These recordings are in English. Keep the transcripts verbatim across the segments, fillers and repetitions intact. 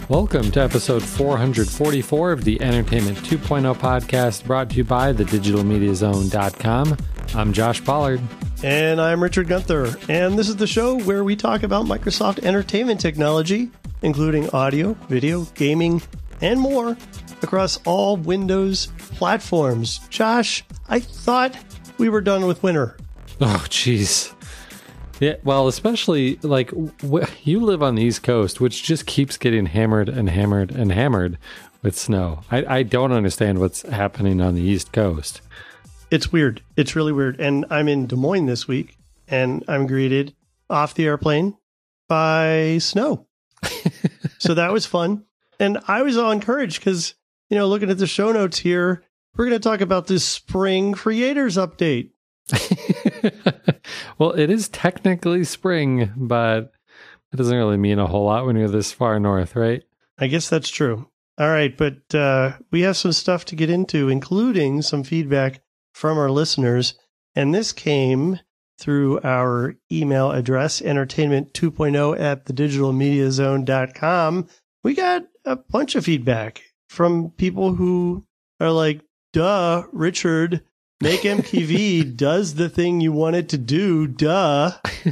Welcome to episode four forty-four of the Entertainment two point oh podcast, brought to you by the digital media zone dot com. I'm Josh Pollard. And I'm Richard Gunther. And this is the show where we talk about Microsoft entertainment technology, including audio, video, gaming, and more across all Windows platforms. Josh, I thought we were done with winter. Oh, jeez. Yeah, well, especially, like, w- you live on the East Coast, which just keeps getting hammered and hammered and hammered with snow. I, I don't understand what's happening on the East Coast. It's weird. It's really weird. And I'm in Des Moines this week, and I'm greeted off the airplane by snow. So that was fun. And I was all encouraged because, you know, looking at the show notes here, we're going to talk about this spring creators update. Well, it is technically spring, but it doesn't really mean a whole lot when you're this far north, right? I guess that's true. All right, but uh, we have some stuff to get into, including some feedback from our listeners. And this came through our email address, entertainment two point oh at the digital media zone dot com. We got a bunch of feedback from people who are like, duh, Richard, Make M K V does the thing you want it to do, duh.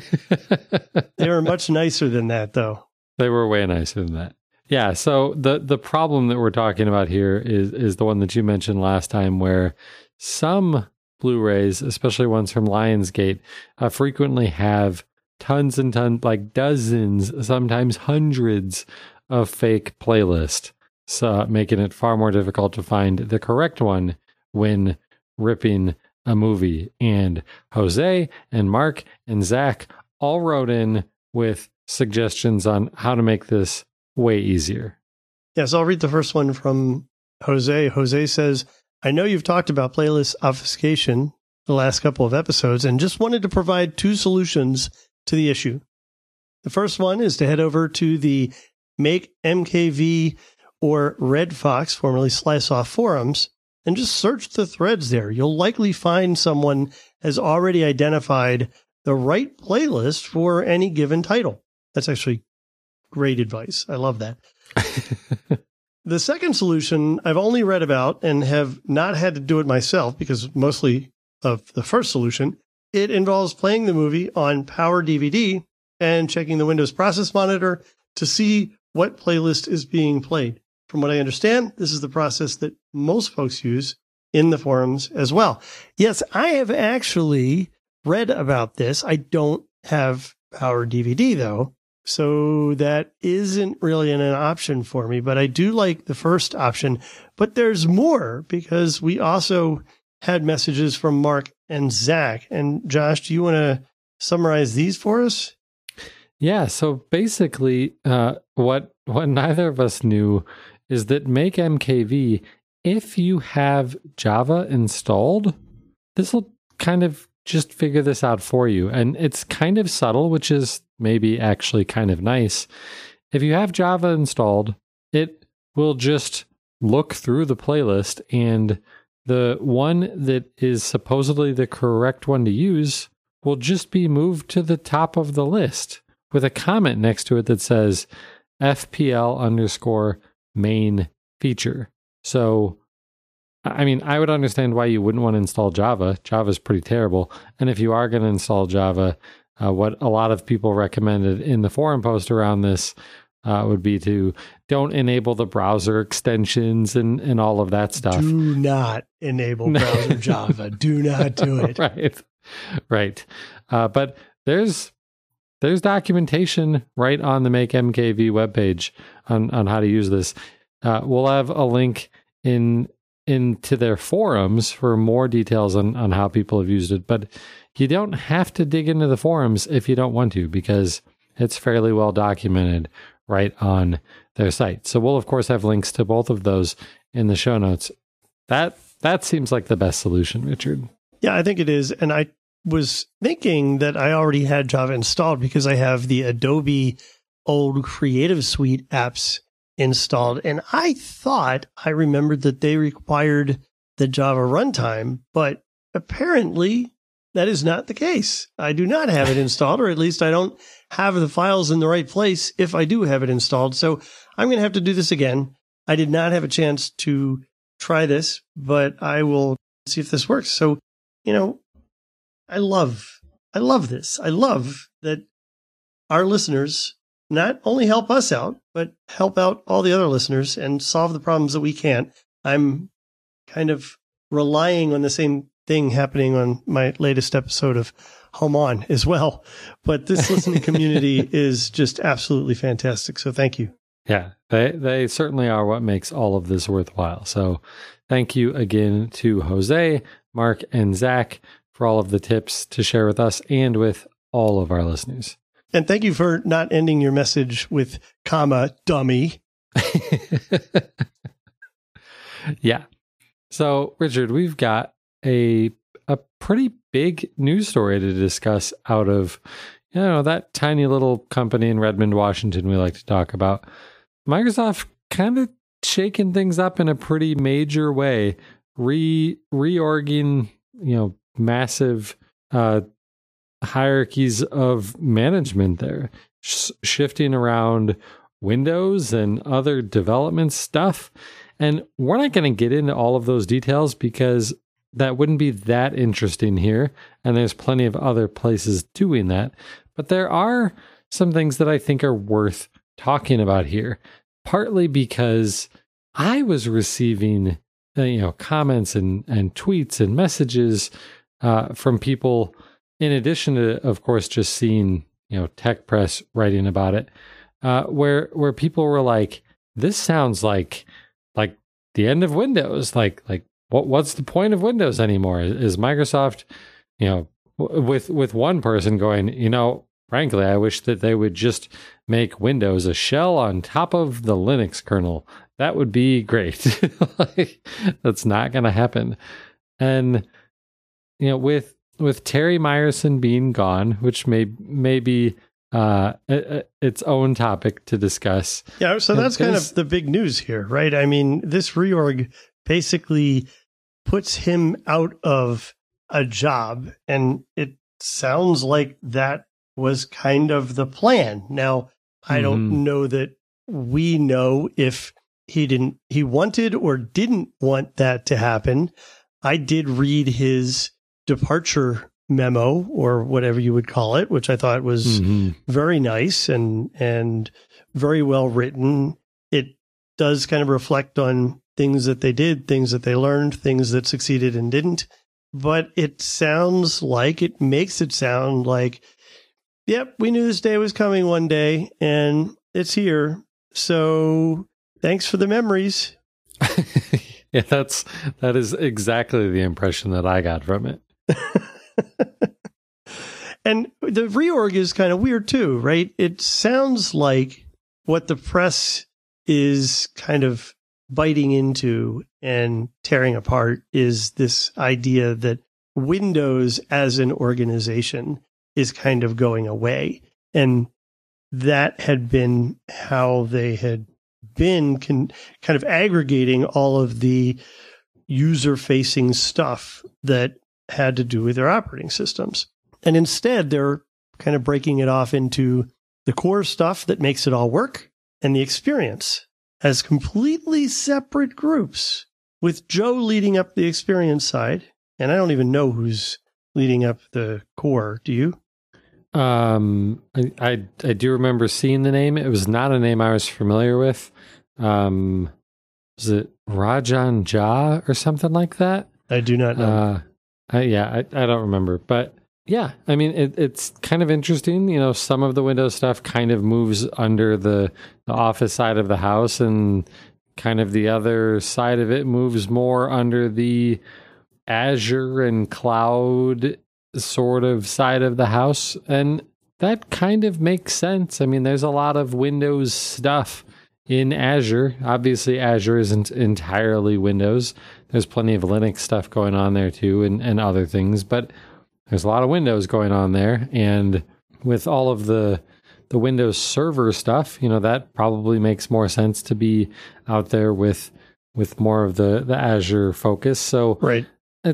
They were much nicer than that, though. They were way nicer than that. Yeah, so the, the problem that we're talking about here is, is the one that you mentioned last time, where some Blu-rays, especially ones from Lionsgate, uh, frequently have tons and tons, like dozens, sometimes hundreds of fake playlists, so making it far more difficult to find the correct one when ripping a movie. And Jose and Mark and Zach all wrote in with suggestions on how to make this way easier. Yes, I'll read the first one from Jose. Jose says, I know you've talked about playlist obfuscation the last couple of episodes and just wanted to provide two solutions to the issue. The first one is to head over to the Make M K V or Red Fox, formerly Sliceoff forums, and just search the threads there. You'll likely find someone has already identified the right playlist for any given title. That's actually great advice. I love that. The second solution I've only read about and have not had to do it myself because mostly of the first solution. It involves playing the movie on Power D V D and checking the Windows Process Monitor to see what playlist is being played. From what I understand, this is the process that most folks use in the forums as well. Yes, I have actually read about this. I don't have Power D V D, though, so that isn't really an, an option for me. But I do like the first option. But there's more, because we also had messages from Mark and Zach. And Josh, do you want to summarize these for us? Yeah, so basically, uh, what what neither of us knew is that Make M K V, if you have Java installed, this will kind of just figure this out for you. And it's kind of subtle, which is maybe actually kind of nice. If you have Java installed, it will just look through the playlist, and the one that is supposedly the correct one to use will just be moved to the top of the list with a comment next to it that says F P L underscore main feature. So, I mean, I would understand why you wouldn't want to install Java. Java is pretty terrible. And if you are going to install Java, uh, what a lot of people recommended in the forum post around this uh, would be to don't enable the browser extensions and, and all of that stuff. Do not enable browser Java. Do not do it. Right. Right. Uh, but there's There's documentation right on the Make M K V webpage on, on how to use this. Uh, we'll have a link in into their forums for more details on, on how people have used it. But you don't have to dig into the forums if you don't want to, because it's fairly well documented right on their site. So we'll, of course, have links to both of those in the show notes. That that seems like the best solution, Richard. Yeah, I think it is. And I was thinking that I already had Java installed because I have the Adobe old Creative Suite apps installed. And I thought I remembered that they required the Java runtime, but apparently that is not the case. I do not have it installed, or at least I don't have the files in the right place if I do have it installed. So I'm going to have to do this again. I did not have a chance to try this, but I will see if this works. So, you know, I love, I love this. I love that our listeners not only help us out, but help out all the other listeners and solve the problems that we can't. I'm kind of relying on the same thing happening on my latest episode of Home On as well. But this listening community is just absolutely fantastic. So thank you. Yeah, they, they certainly are what makes all of this worthwhile. So thank you again to Jose, Mark, and Zach for all of the tips to share with us and with all of our listeners. And thank you for not ending your message with comma, dummy. Yeah. So, Richard, we've got a a pretty big news story to discuss out of, you know, that tiny little company in Redmond, Washington we like to talk about. Microsoft kind of shaking things up in a pretty major way, re reorging, you know, massive uh hierarchies of management there, sh- shifting around Windows and other development stuff. And we're not going to get into all of those details because that wouldn't be that interesting here. And there's plenty of other places doing that. But there are some things that I think are worth talking about here, partly because I was receiving uh, you know, comments and, and tweets and messages uh, from people, in addition to, of course, just seeing, you know, Tech Press writing about it, uh, where where people were like, "This sounds like like the end of Windows. Like like what what's the point of Windows anymore? Is Microsoft, you know, w- with with one person going, you know, frankly, I wish that they would just make Windows a shell on top of the Linux kernel. That would be great." Like, that's not going to happen. And you know, with With Terry Myerson being gone, which may may be uh, a, a, its own topic to discuss. Yeah, so that's kind of the big news here, right? I mean, this reorg basically puts him out of a job, and it sounds like that was kind of the plan. Now, I mm-hmm. don't know that we know if he didn't, he wanted or didn't want that to happen. I did read his departure memo, or whatever you would call it, which I thought was mm-hmm. very nice and and very well written. It does kind of reflect on things that they did, things that they learned, things that succeeded and didn't. But it sounds like, it makes it sound like, yep, we knew this day was coming one day, and it's here. So thanks for the memories. Yeah, that's that is exactly the impression that I got from it. And the reorg is kind of weird too, right? It sounds like what the press is kind of biting into and tearing apart is this idea that Windows as an organization is kind of going away. And that had been how they had been con- kind of aggregating all of the user-facing stuff that had to do with their operating systems. And instead, they're kind of breaking it off into the core stuff that makes it all work and the experience as completely separate groups, with Joe leading up the experience side. And I don't even know who's leading up the core. Do you? Um, I, I, I do remember seeing the name. It was not a name I was familiar with. Um, was it Rajan Jha or something like that? I do not know. Uh, I, yeah, I, I don't remember. But yeah, I mean, it, it's kind of interesting. You know, some of the Windows stuff kind of moves under the, the Office side of the house, and kind of the other side of it moves more under the Azure and cloud sort of side of the house. And that kind of makes sense. I mean, there's a lot of Windows stuff in Azure. Obviously, Azure isn't entirely Windows. There's plenty of Linux stuff going on there too, and, and other things, but there's a lot of Windows going on there. And with all of the the Windows Server stuff, you know, that probably makes more sense to be out there with with more of the, the Azure focus. So right. it's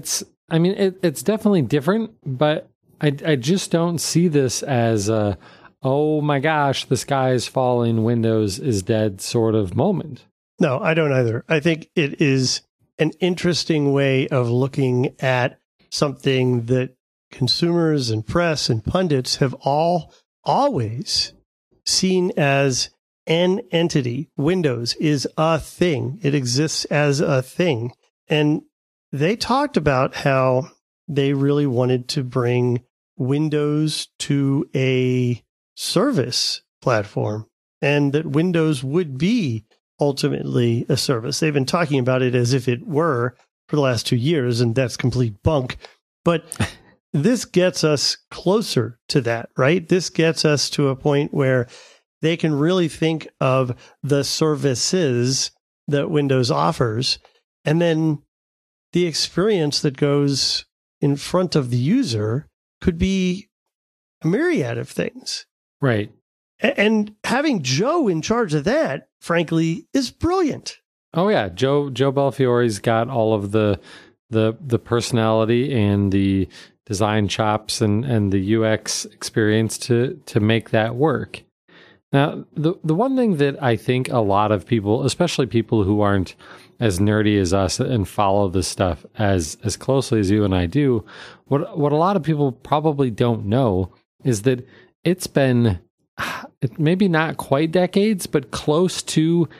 I mean, it, it's definitely different, but I, I just don't see this as a, oh my gosh, the sky is falling, Windows is dead sort of moment. No, I don't either. I think it is an interesting way of looking at something that consumers and press and pundits have all always seen as an entity. Windows is a thing. It exists as a thing. And they talked about how they really wanted to bring Windows to a service platform and that Windows would be ultimately a service. They've been talking about it as if it were for the last two years, and that's complete bunk. But this gets us closer to that, right? This gets us to a point where they can really think of the services that Windows offers, and then the experience that goes in front of the user could be a myriad of things. Right. And having Joe in charge of that, frankly, is brilliant. Oh yeah, Joe Joe Belfiore's got all of the the the personality and the design chops and, and the U X experience to to make that work. Now, the the one thing that I think a lot of people, especially people who aren't as nerdy as us and follow this stuff as as closely as you and I do, what what a lot of people probably don't know is that it's been maybe not quite decades, but close to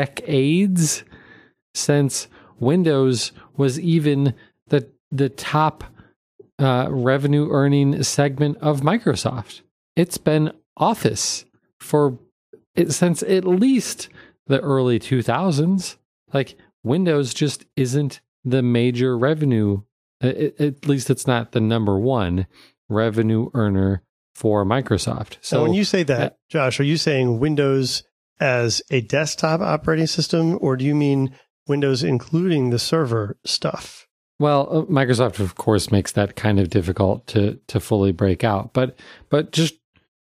decades since Windows was even the the top uh, revenue earning segment of Microsoft. It's been Office for it since at least the early two thousands. Like Windows just isn't the major revenue. It, at least it's not the number one revenue earner for Microsoft. So now, when you say that, Josh, are you saying Windows as a desktop operating system, or do you mean Windows including the server stuff? Well, Microsoft, of course, makes that kind of difficult to to fully break out. But but just,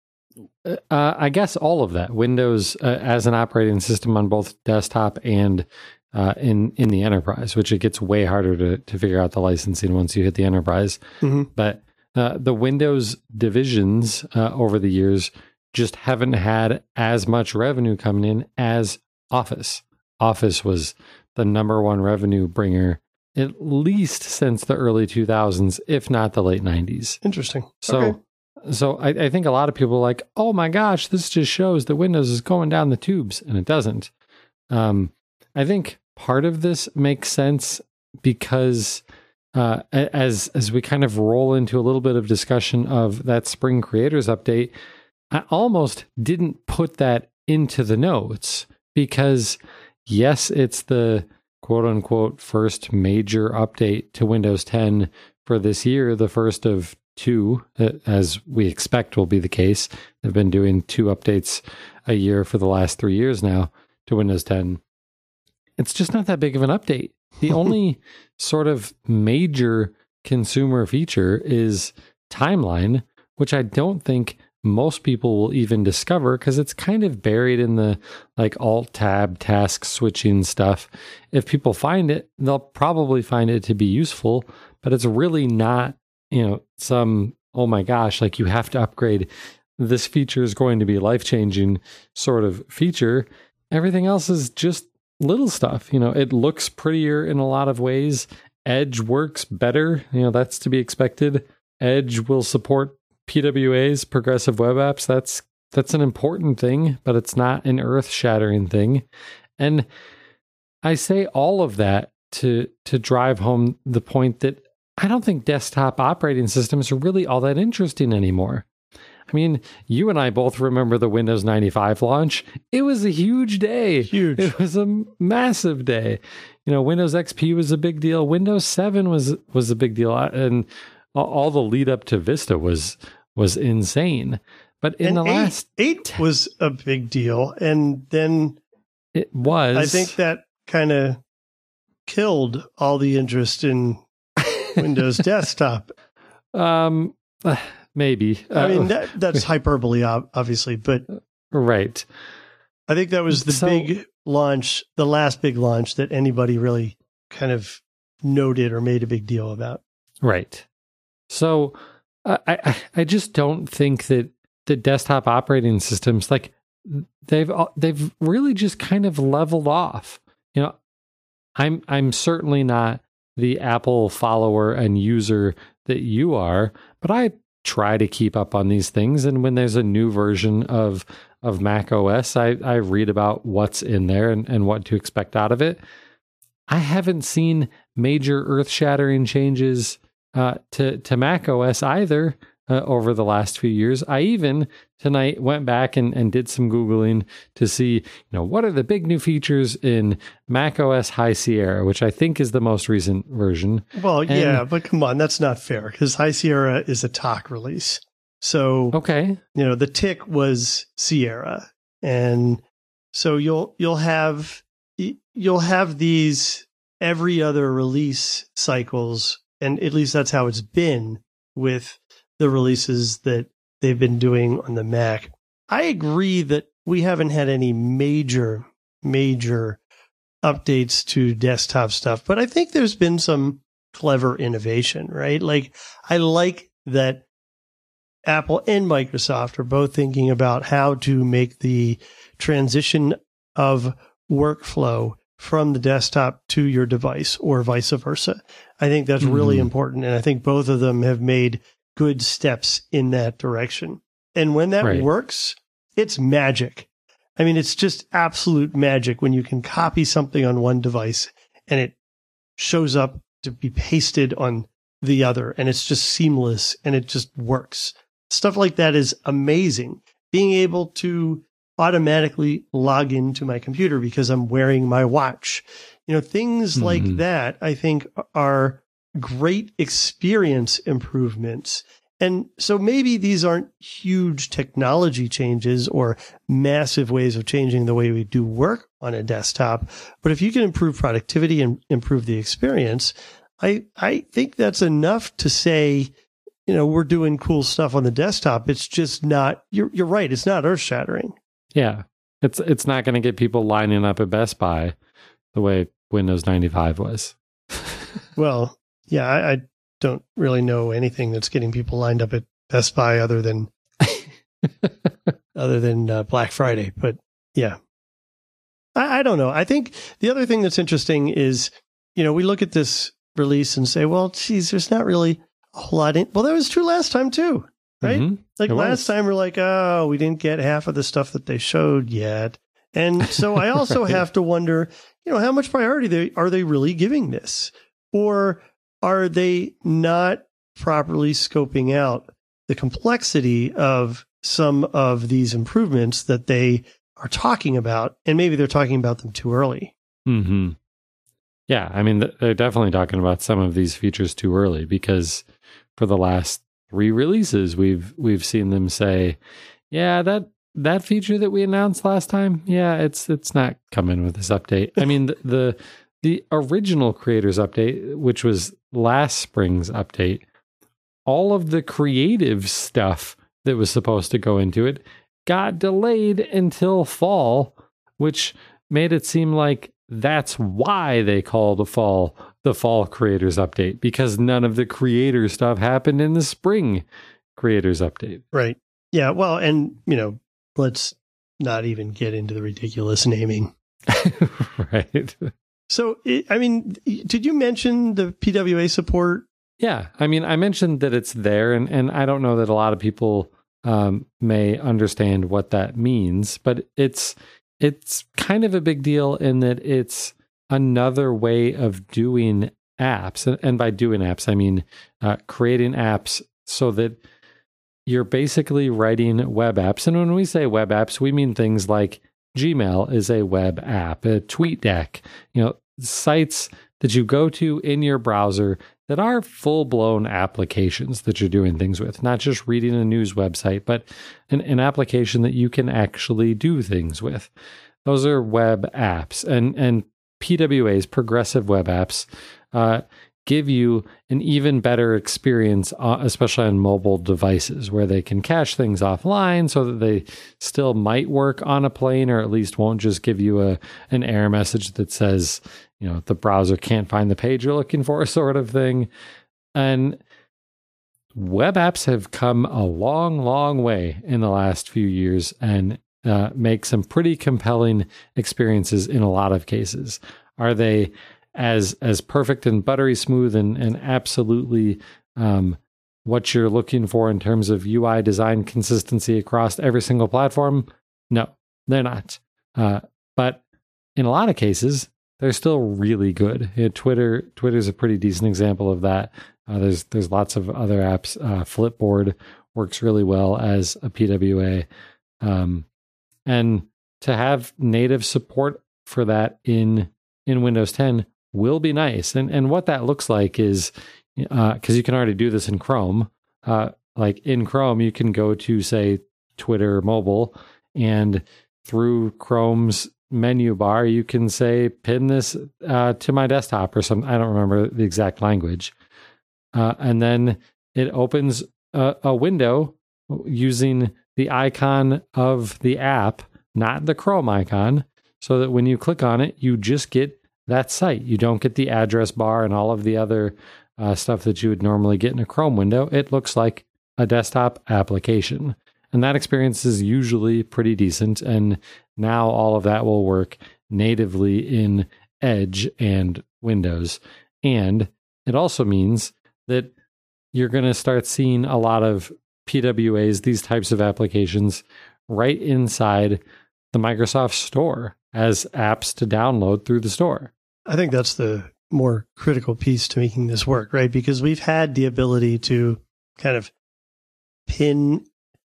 uh, I guess all of that, Windows uh, as an operating system on both desktop and uh, in, in the enterprise, which it gets way harder to, to figure out the licensing once you hit the enterprise. Mm-hmm. But Uh, the Windows divisions uh, over the years just haven't had as much revenue coming in as Office. Office was the number one revenue bringer, at least since the early two thousands, if not the late nineties. Interesting. So, okay. so I, I think a lot of people are like, oh my gosh, this just shows that Windows is going down the tubes, and it doesn't. Um, I think part of this makes sense because Uh, as as we kind of roll into a little bit of discussion of that Spring Creators Update, I almost didn't put that into the notes because, yes, it's the quote-unquote first major update to Windows ten for this year, the first of two, as we expect will be the case. They've been doing two updates a year for the last three years now to Windows ten. It's just not that big of an update. The only sort of major consumer feature is Timeline, which I don't think most people will even discover because it's kind of buried in the like Alt-Tab task switching stuff. If people find it, they'll probably find it to be useful, but it's really not, you know, some, oh my gosh, like you have to upgrade. This feature is going to be life-changing sort of feature. Everything else is just little stuff. You know, it looks prettier in a lot of ways. Edge works better. You know, that's to be expected. Edge will support P W As, progressive web apps. That's that's an important thing, but it's not an earth-shattering thing. And I say all of that to to drive home the point that I don't think desktop operating systems are really all that interesting anymore. I mean, you and I both remember the Windows ninety-five launch. It was a huge day. Huge. It was a massive day. You know, Windows X P was a big deal. Windows seven was was a big deal, and all the lead up to Vista was was insane. But in and the eight, last eight was a big deal, and then it was. I think that kind of killed all the interest in Windows Desktop. Um. Maybe. I mean, that, that's hyperbole, obviously, but right. I think that was the so, big launch, the last big launch that anybody really kind of noted or made a big deal about. Right. So I, I I just don't think that the desktop operating systems, like they've they've really just kind of leveled off. You know, I'm I'm certainly not the Apple follower and user that you are, but I try to keep up on these things. And when there's a new version of of Mac O S, I, I read about what's in there and, and what to expect out of it. I haven't seen major earth-shattering changes uh, to, to Mac O S either uh, over the last few years. I even tonight went back and, and did some Googling to see, you know, what are the big new features in Mac O S High Sierra, which I think is the most recent version. Well, and, yeah, but come on, that's not fair because High Sierra is a T O C release. So, okay, you know, the tick was Sierra. And so you'll you'll have you'll have these every other release cycles, and at least that's how it's been with the releases that they've been doing on the Mac. I agree that we haven't had any major, major updates to desktop stuff, but I think there's been some clever innovation, right? Like, I like that Apple and Microsoft are both thinking about how to make the transition of workflow from the desktop to your device or vice versa. I think that's mm-hmm. really important. And I think both of them have made good steps in that direction. And when that right. works, it's magic. I mean, it's just absolute magic when you can copy something on one device and it shows up to be pasted on the other, and it's just seamless and it just works. Stuff like that is amazing. Being able to automatically log into my computer because I'm wearing my watch. You know, things mm-hmm. like that, I think, are great experience improvements. And so maybe these aren't huge technology changes or massive ways of changing the way we do work on a desktop. But if you can improve productivity and improve the experience, I, I think that's enough to say, you know, we're doing cool stuff on the desktop. It's just not, you're, you're right. It's not earth shattering. Yeah. It's, it's not going to get people lining up at Best Buy the way Windows ninety-five was. Well, yeah, I, I don't really know anything that's getting people lined up at Best Buy other than, other than uh, Black Friday. But yeah, I, I don't know. I think the other thing that's interesting is, you know, we look at this release and say, well, geez, there's not really a whole lot in. Well, that was true last time too, right? Mm-hmm. Like it last was. time we're like, oh, we didn't get half of the stuff that they showed yet. And so I also right. have to wonder, you know, how much priority they, are they really giving this? Or are they not properly scoping out the complexity of some of these improvements that they are talking about? And maybe they're talking about them too early. Mm-hmm. Yeah, I mean, they're definitely talking about some of these features too early because for the last three releases, we've we've seen them say, yeah, that that feature that we announced last time, yeah, it's it's not coming with this update. I mean, the, the the original Creators Update, which was last spring's update, all of the creative stuff that was supposed to go into it got delayed until fall, which made it seem like that's why they call the fall the fall Creators Update, because none of the creator stuff happened in the spring Creators Update. Right. Yeah. Well, and, you know, let's not even get into the ridiculous naming. Right. So, I mean, did you mention the P W A support? Yeah. I mean, I mentioned that it's there, and, and I don't know that a lot of people um, may understand what that means, but it's it's kind of a big deal in that it's another way of doing apps. And, and by doing apps, I mean uh, creating apps so that you're basically writing web apps. And when we say web apps, we mean things like Gmail is a web app, a TweetDeck, you know, sites that you go to in your browser that are full-blown applications that you're doing things with, not just reading a news website, but an, an application that you can actually do things with. Those are web apps. And, and P W As, progressive web apps, uh, give you an even better experience, uh, especially on mobile devices, where they can cache things offline so that they still might work on a plane, or at least won't just give you a an error message that says, you know, the browser can't find the page you're looking for, sort of thing. And web apps have come a long, long way in the last few years and uh, make some pretty compelling experiences in a lot of cases. Are they as as perfect and buttery smooth and, and absolutely um, what you're looking for in terms of U I design consistency across every single platform? No, they're not. Uh, but in a lot of cases, they're still really good. You know, Twitter Twitter's a pretty decent example of that. Uh, there's there's lots of other apps. Uh, Flipboard works really well as a P W A. Um, and to have native support for that in in Windows ten will be nice. And and what that looks like is, because uh, you can already do this in Chrome, uh, like in Chrome, you can go to, say, Twitter mobile, and through Chrome's menu bar, you can say, pin this uh, to my desktop or something. I don't remember the exact language. Uh, and then it opens a, a window using the icon of the app, not the Chrome icon, so that when you click on it, you just get that site. You don't get the address bar and all of the other uh, stuff that you would normally get in a Chrome window. It looks like a desktop application. And that experience is usually pretty decent. And now all of that will work natively in Edge and Windows. And it also means that you're going to start seeing a lot of P W As, these types of applications, right inside the Microsoft Store as apps to download through the store. I think that's the more critical piece to making this work, right? Because we've had the ability to kind of pin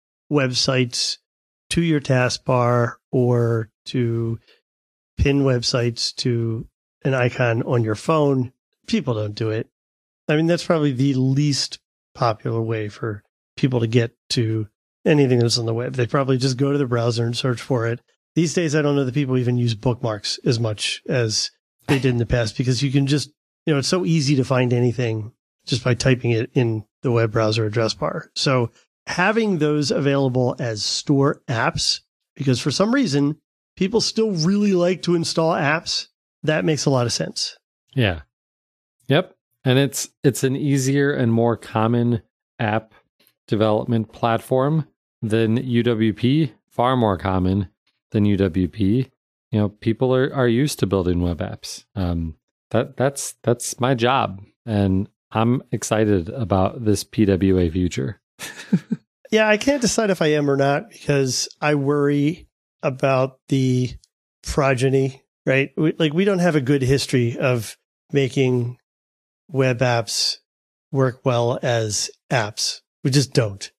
websites to your taskbar or to pin websites to an icon on your phone. People don't do it. I mean, that's probably the least popular way for people to get to anything that's on the web. They probably just go to the browser and search for it. These days, I don't know that people even use bookmarks as much as they did in the past, because you can just, you know, it's so easy to find anything just by typing it in the web browser address bar. So having those available as store apps, because for some reason, people still really like to install apps, that makes a lot of sense. Yeah. Yep. And it's it's an easier and more common app development platform than U W P, far more common than U W P. You know, people are, are used to building web apps. Um, that that's that's my job, and I'm excited about this P W A future. Yeah, I can't decide if I am or not, because I worry about the progeny, right? We, like, we don't have a good history of making web apps work well as apps. We just don't.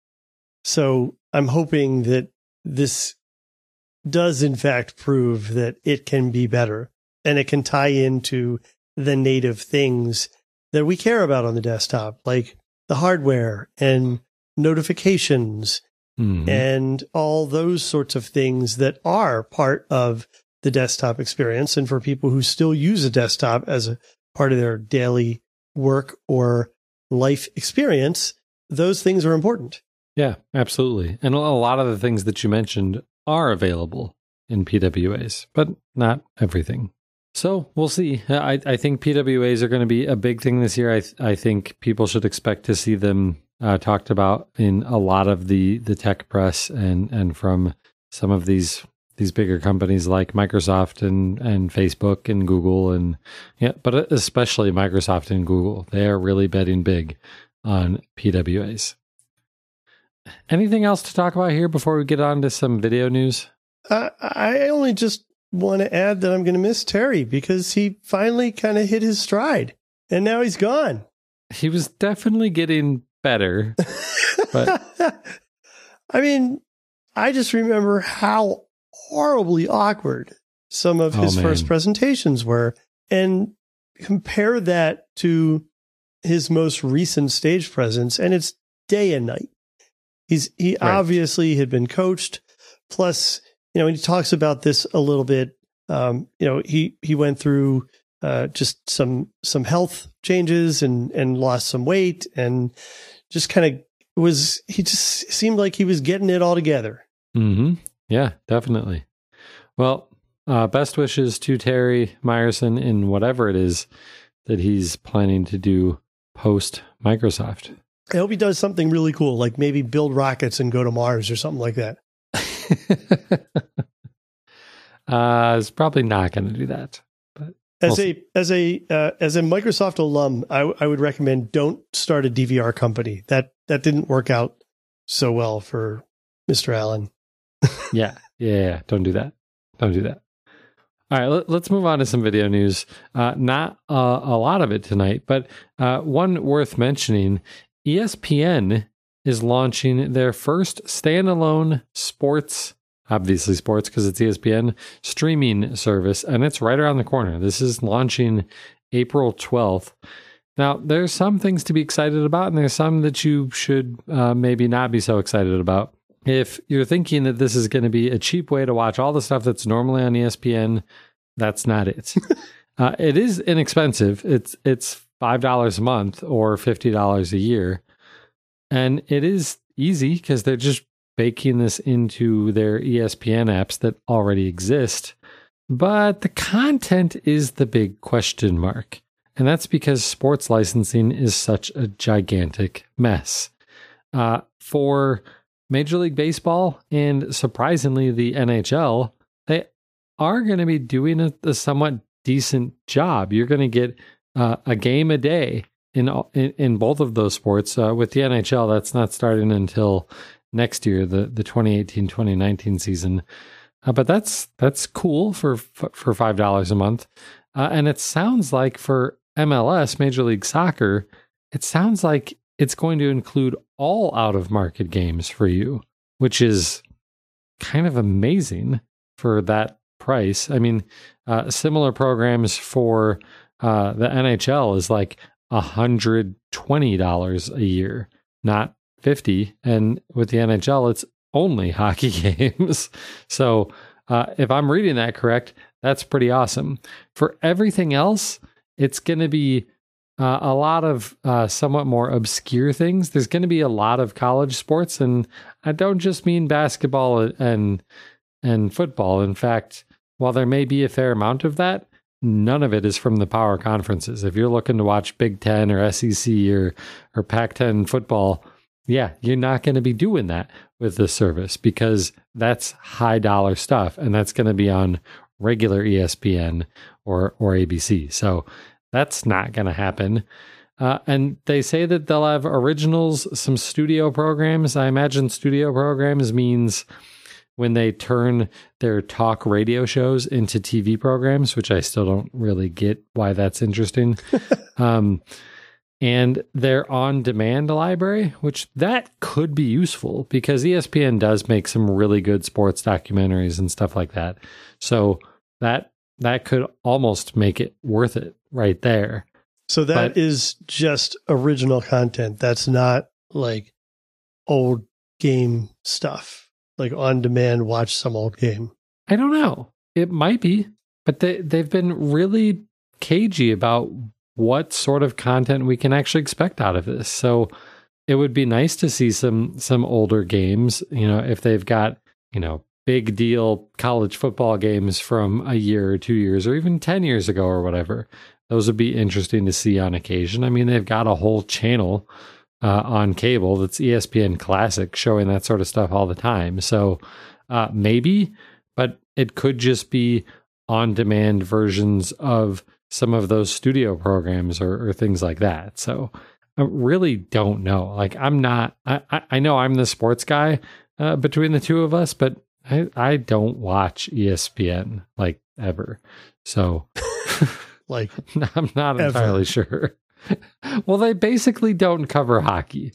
So I'm hoping that this does in fact prove that it can be better, and it can tie into the native things that we care about on the desktop, like the hardware and notifications mm-hmm. and all those sorts of things that are part of the desktop experience. And for people who still use a desktop as a part of their daily work or life experience, those things are important. Yeah, absolutely. And a lot of the things that you mentioned are available in P W As, but not everything. So we'll see. I, I think P W As are going to be a big thing this year. I th- I think people should expect to see them uh, talked about in a lot of the, the tech press and, and from some of these these bigger companies like Microsoft and, and Facebook and Google, and yeah, but especially Microsoft and Google. They are really betting big on P W As. Anything else to talk about here before we get on to some video news? Uh, I only just want to add that I'm going to miss Terry, because he finally kind of hit his stride, and now he's gone. He was definitely getting better. But I mean, I just remember how horribly awkward some of his oh, first presentations were, and compare that to his most recent stage presence, and it's day and night. He's he right. obviously had been coached. Plus, you know, when he talks about this a little bit, um, you know, he he went through uh, just some some health changes and and lost some weight, and just kind of was he just seemed like he was getting it all together. Mm-hmm. Yeah, definitely. Well, uh, best wishes to Terry Myerson in whatever it is that he's planning to do post Microsoft. I hope he does something really cool, like maybe build rockets and go to Mars or something like that. uh, it's probably not going to do that. But as we'll a as a uh, as a Microsoft alum, I, I would recommend don't start a D V R company. That that didn't work out so well for Mister Allen. yeah, yeah, yeah, don't do that. Don't do that. All right, let, let's move on to some video news. Uh, not uh, a lot of it tonight, but uh, one worth mentioning. E S P N is launching their first standalone sports, obviously sports because it's E S P N, streaming service, and it's right around the corner. This is launching April twelfth. Now, there's some things to be excited about, and there's some that you should uh, maybe not be so excited about. If you're thinking that this is going to be a cheap way to watch all the stuff that's normally on E S P N, that's not it. uh, it is inexpensive. It's it's five dollars a month or fifty dollars a year. And it is easy because they're just baking this into their E S P N apps that already exist. But the content is the big question mark. And that's because sports licensing is such a gigantic mess. Uh, for Major League Baseball and surprisingly the N H L, they are going to be doing a, a somewhat decent job. You're going to get uh, a game a day in, in in both of those sports. Uh, with the N H L, that's not starting until next year, the the twenty eighteen twenty nineteen season. Uh, but that's that's cool for for five dollars a month. Uh, and it sounds like for M L S, Major League Soccer, it sounds like it's going to include all out-of-market games for you, which is kind of amazing for that price. I mean, uh, similar programs for uh, the N H L is like one hundred twenty dollars a year, not fifty dollars. And with the N H L, it's only hockey games. So uh, if I'm reading that correct, that's pretty awesome. For everything else, it's going to be Uh, a lot of uh, somewhat more obscure things. There's going to be a lot of college sports, and I don't just mean basketball and and football. In fact, while there may be a fair amount of that, none of it is from the power conferences. If you're looking to watch Big Ten or S E C or or Pac ten football, yeah, you're not going to be doing that with this service because that's high dollar stuff, and that's going to be on regular E S P N or or A B C. So that's not going to happen. Uh, and they say that they'll have originals, some studio programs. I imagine studio programs means when they turn their talk radio shows into T V programs, which I still don't really get why that's interesting. um, and their on-demand library, which that could be useful because E S P N does make some really good sports documentaries and stuff like that. So that that could almost make it worth it right there. So that but, is just original content. That's not like old game stuff, like on demand, watch some old game. I don't know. It might be, but they, they've been really cagey about what sort of content we can actually expect out of this. So it would be nice to see some, some older games, you know, if they've got, you know, big deal college football games from a year or two years or even ten years ago or whatever. Those would be interesting to see on occasion. I mean, they've got a whole channel uh, on cable that's E S P N Classic showing that sort of stuff all the time. So uh, maybe, but it could just be on-demand versions of some of those studio programs or, or things like that. So I really don't know. Like I'm not, I, I know I'm the sports guy uh, between the two of us, but I, I don't watch E S P N like ever. So like I'm not ever. entirely sure. Well, they basically don't cover hockey.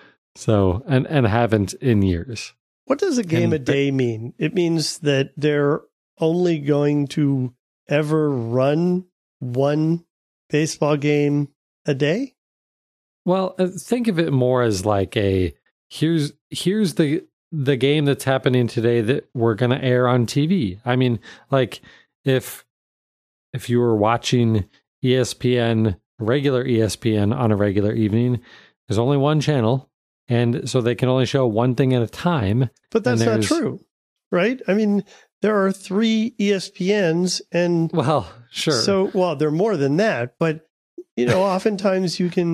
So, and, and haven't in years. What does a game and a day mean? It means that they're only going to ever run one baseball game a day? Well, think of it more as like a, here's, here's the, the game that's happening today that we're going to air on T V. I mean, like if if you were watching E S P N, regular E S P N on a regular evening, there's only one channel, and so they can only show one thing at a time. But that's not true, right? I mean, there are three E S P Ns, and well, sure. So, well, there are more than that, but you know, oftentimes you can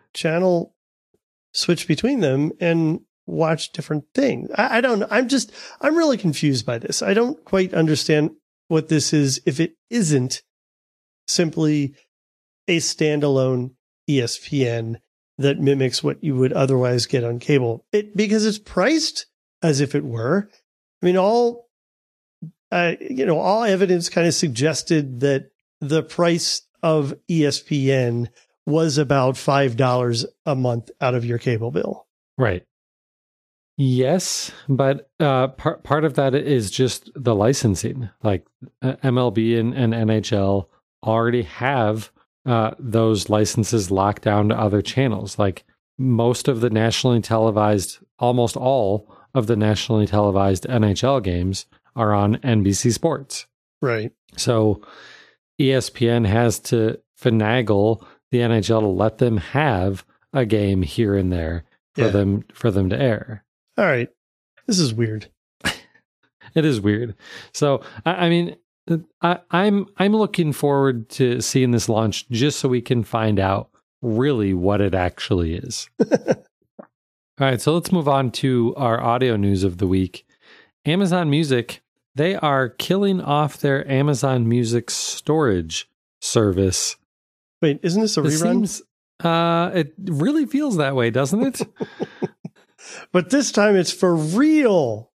channel switch between them and watch different things. I, I don't know. I'm just, I'm really confused by this. I don't quite understand what this is if it isn't simply a standalone E S P N that mimics what you would otherwise get on cable. It because it's priced as if it were. I mean, all uh, you know, all evidence kind of suggested that the price of E S P N was about five dollars a month out of your cable bill. Right. Yes, but uh, part part of that is just the licensing. Like uh, M L B and, and N H L already have uh, those licenses locked down to other channels. Like most of the nationally televised, almost all of the nationally televised N H L games are on N B C Sports. Right. So E S P N has to finagle the N H L to let them have a game here and there for Yeah. them for them to air. All right. This is weird. It is weird. So I, I mean, I, I'm I'm looking forward to seeing this launch just so we can find out really what it actually is. All right, so let's move on to our audio news of the week. Amazon Music, they are killing off their Amazon Music storage service. Wait, isn't this a It rerun? seems, uh, it really feels that way, doesn't it? But this time it's for real.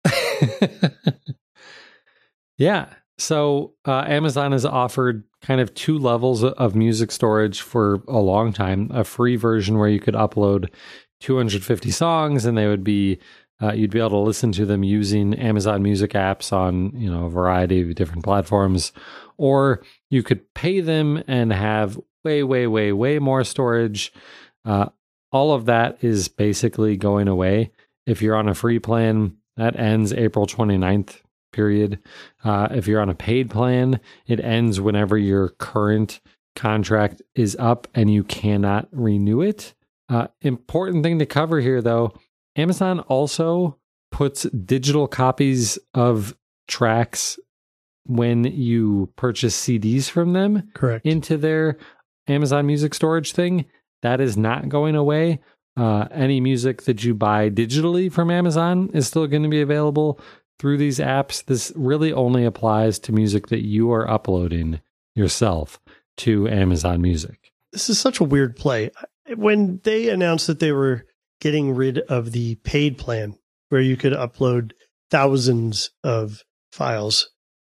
Yeah. So uh, Amazon has offered kind of two levels of music storage for a long time. A free version where you could upload two hundred fifty songs, and they would be uh, you'd be able to listen to them using Amazon Music apps on you know a variety of different platforms, or you could pay them and have way, way, way, way more storage. Uh, all of that is basically going away. If you're on a free plan, that ends April twenty-ninth. Period. Uh, if you're on a paid plan, it ends whenever your current contract is up and you cannot renew it. Uh, important thing to cover here, though, Amazon also puts digital copies of tracks when you purchase C Ds from them Correct. into their Amazon Music storage thing. That is not going away. Uh, any music that you buy digitally from Amazon is still going to be available through these apps. This really only applies to music that you are uploading yourself to Amazon Music. This is such a weird play. When they announced that they were getting rid of the paid plan where you could upload thousands of files,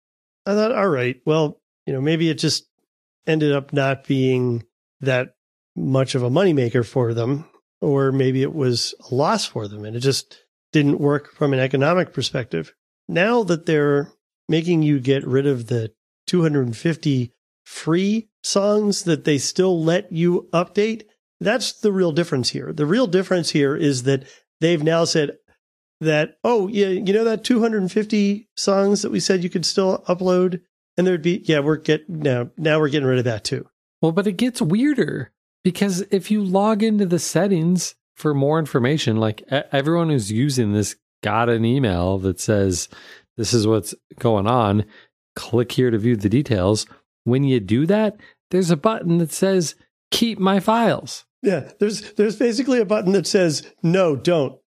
I thought, all right, well, you know, maybe it just ended up not being that much of a moneymaker for them, or maybe it was a loss for them and it just didn't work from an economic perspective. Now that they're making you get rid of the two hundred fifty free songs that they still let you update, that's the real difference here. The real difference here is that they've now said that, oh, yeah, you know that two hundred fifty songs that we said you could still upload? And there'd be, yeah, we're get now, now we're getting rid of that too. Well, but it gets weirder because if you log into the settings for more information, like everyone who's using this got an email that says, this is what's going on. Click here to view the details. When you do that, there's a button that says, keep my files. Yeah, there's there's basically a button that says, no, don't.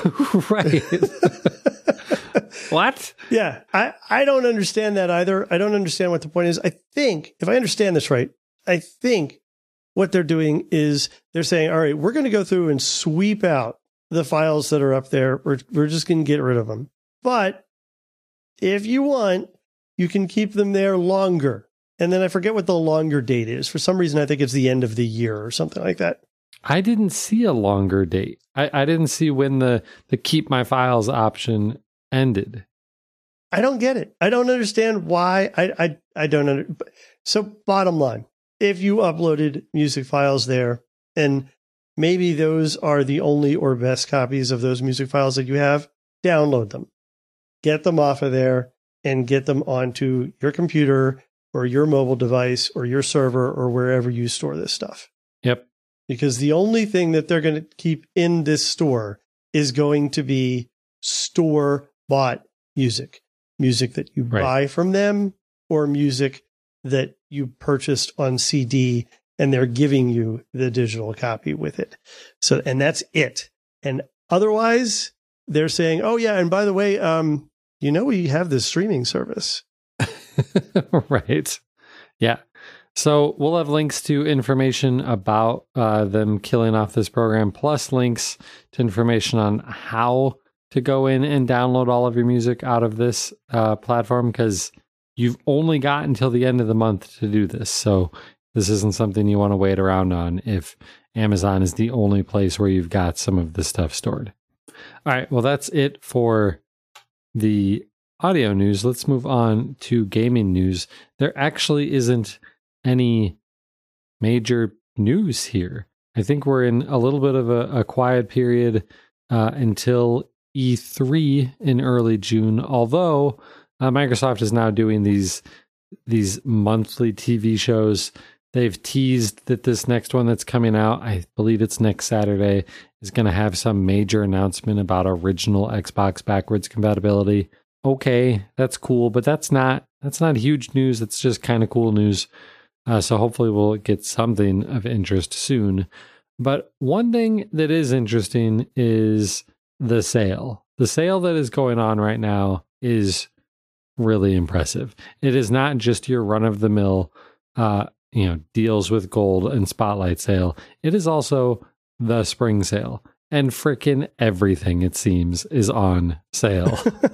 Right. What? Yeah, I, I don't understand that either. I don't understand what the point is. I think, if I understand this right, I think what they're doing is they're saying, all right, we're going to go through and sweep out the files that are up there. We're, we're just going to get rid of them. But if you want, you can keep them there longer. And then I forget what the longer date is. For some reason, I think it's the end of the year or something like that. I didn't see a longer date. I, I didn't see when the, the keep my files option ended. I don't get it. I don't understand why. I I, I don't under. So bottom line, if you uploaded music files there, and maybe those are the only or best copies of those music files that you have, download them. Get them off of there and get them onto your computer or your mobile device or your server or wherever you store this stuff. Yep. Because the only thing that they're going to keep in this store is going to be store-bought music. Music that you Right. buy from them or music that you purchased on C D and they're giving you the digital copy with it. So, and that's it. And otherwise, they're saying, oh yeah, and by the way, um, you know, we have this streaming service. Right. Yeah. So we'll have links to information about uh, them killing off this program, plus links to information on how to go in and download all of your music out of this uh, platform, because you've only got until the end of the month to do this. So this isn't something you want to wait around on if Amazon is the only place where you've got some of this stuff stored. All right. Well, that's it for the audio news. Let's move on to gaming news. There actually isn't any major news here. I think we're in a little bit of a, a quiet period uh, until E three in early June, although uh, Microsoft is now doing these these monthly T V shows. They've teased that this next one that's coming out, I believe it's next Saturday, is going to have some major announcement about original Xbox backwards compatibility. Okay, that's cool, but that's not that's not huge news. It's just kind of cool news. Uh, so hopefully we'll get something of interest soon. But one thing that is interesting is the sale. The sale that is going on right now is really impressive. It is not just your run-of-the-mill uh, you know, deals with gold and spotlight sale. It is also the spring sale. And frickin' everything, it seems, is on sale.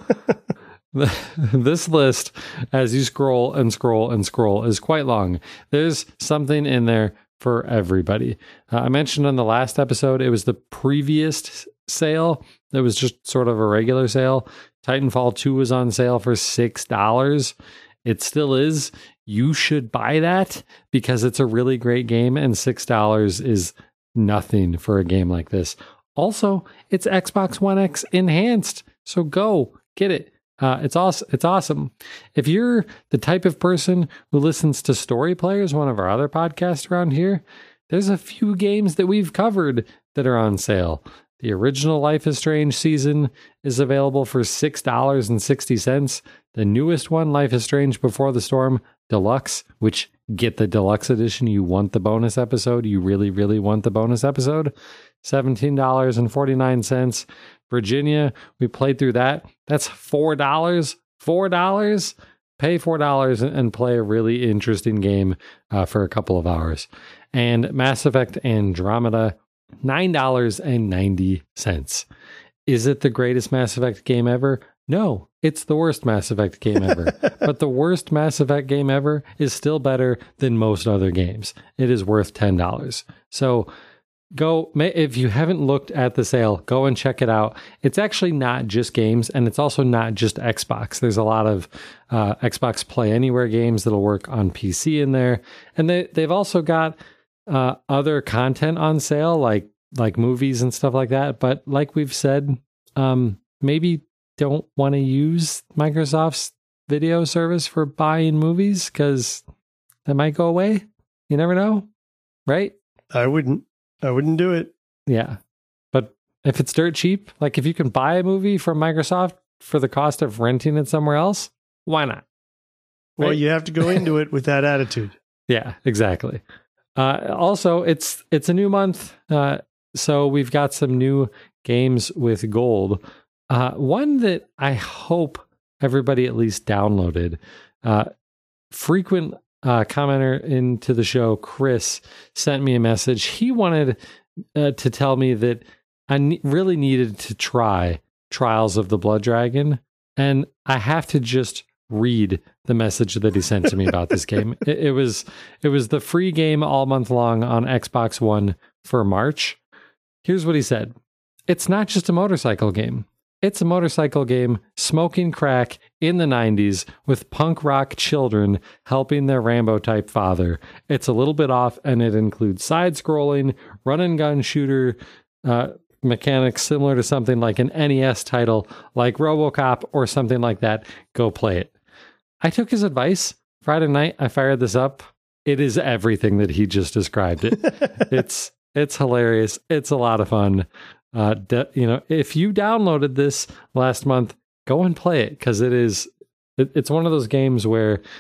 This list, as you scroll and scroll and scroll, is quite long. There's something in there for everybody. Uh, I mentioned on the last episode, it was the previous sale that was just sort of a regular sale. Titanfall two was on sale for six dollars. It still is. You should buy that because it's a really great game, and six dollars is nothing for a game like this. Also, it's Xbox One X enhanced, so go get it. Uh, it's awesome. It's awesome. If you're the type of person who listens to Story Players, one of our other podcasts around here, there's a few games that we've covered that are on sale. The original Life is Strange season is available for six dollars and sixty cents. The newest one, Life is Strange Before the Storm Deluxe, which get the deluxe edition. You want the bonus episode. You really, really want the bonus episode. seventeen dollars and forty-nine cents. Virginia, we played through that. That's four dollars. four dollars. Pay four dollars and play a really interesting game uh, for a couple of hours. And Mass Effect Andromeda, nine dollars and ninety cents. Is it the greatest Mass Effect game ever? No, it's the worst Mass Effect game ever. But the worst Mass Effect game ever is still better than most other games. It is worth ten dollars. So go, if you haven't looked at the sale, go and check it out. It's actually not just games, and it's also not just Xbox. There's a lot of uh, Xbox Play Anywhere games that'll work on P C in there. And they, they've also got uh, other content on sale, like like movies and stuff like that. But like we've said, um, maybe don't want to use Microsoft's video service for buying movies because that might go away. You never know, right? I wouldn't. I wouldn't do it. Yeah. But if it's dirt cheap, like if you can buy a movie from Microsoft for the cost of renting it somewhere else, why not? Well, Right? you have to go into it with that attitude. Yeah, exactly. Uh, also, it's it's a new month, uh, so we've got some new games with gold. Uh, one that I hope everybody at least downloaded. Uh, frequent uh, commenter into the show, Chris, sent me a message. He wanted uh, to tell me that I ne- really needed to try Trials of the Blood Dragon, and I have to just read the message that he sent to me about this game. It, it was it was the free game all month long on Xbox One for March. Here's what he said. It's not just a motorcycle game. It's a motorcycle game smoking crack in the nineties with punk rock children helping their Rambo-type father. It's a little bit off, and it includes side-scrolling, run-and-gun shooter uh, mechanics similar to something like an N E S title like RoboCop or something like that. Go play it. I took his advice. Friday night, I fired this up. It is everything that he just described. It. it's it's hilarious. It's a lot of fun. Uh, de- you know, if you downloaded this last month, go and play it because it is. It, it's one of those games where